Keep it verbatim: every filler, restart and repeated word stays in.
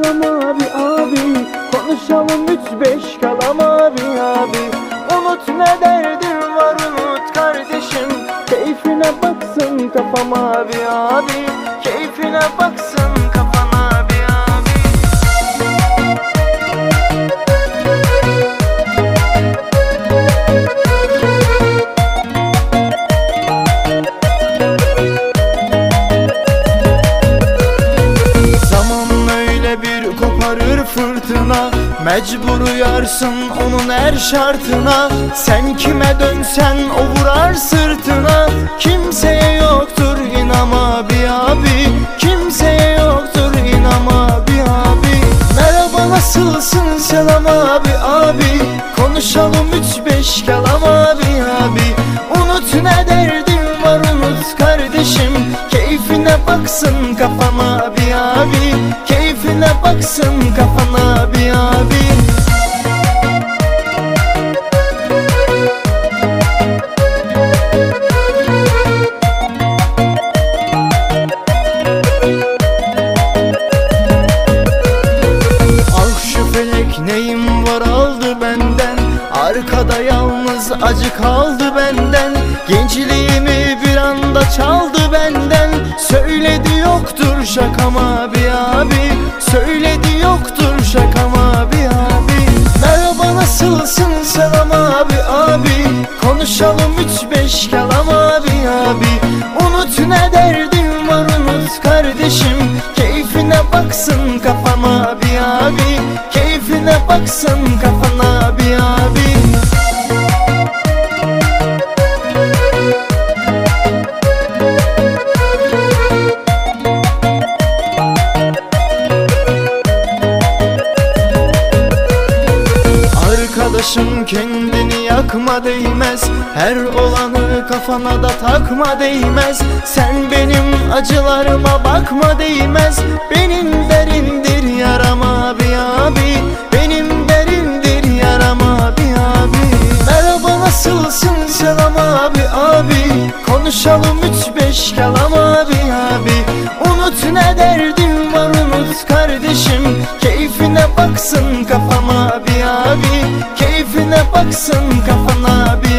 Konuşalım abi abi, konuşalım üç beş kalam abi abi. Unut ne derdin var unut kardeşim, keyfine baksın kafam abi abi. Keyfine baksın kafan abi abi. Zaman öyle bir koparır fırtına, mecbur uyarsın onun her şartına. Sen kime dönsen o vurar sırtına. Kimseye yoktur inam abi abi, kimseye yoktur inam abi abi. Merhaba nasılsın selam abi abi, konuşalım üç beş kelam abi abi. Unut ne derdin var unut kardeşim, keyfine baksın kafam abi abi. Keyfine baksın kafan abi abi. Ah şu felek neyim var aldı benden, arkada yalnız acı kaldı benden. Gençliğimi bir anda çaldı benden, söyledi yoktur şakam abi abi. Söyledi yoktur şakam abi abi. Merhaba nasılsın selam abi abi, konuşalım üç beş kelam abi abi. Unut ne derdin var unut kardeşim, keyfine baksın kafam abi abi. Keyfine baksın kafan abi abi. Arkadaşım kendini yakma değmez, her olanı kafana da takma değmez. Sen benim acılarıma bakma değmez, benim derindir yaram abi abi. Benim derindir yaram abi abi. Merhaba nasılsın selam abi abi, konuşalım üç beş kelam abi abi. Unut ne derdin var unut kardeşim, keyfine baksın kafam abi abi. Keyfine baksın kafan abi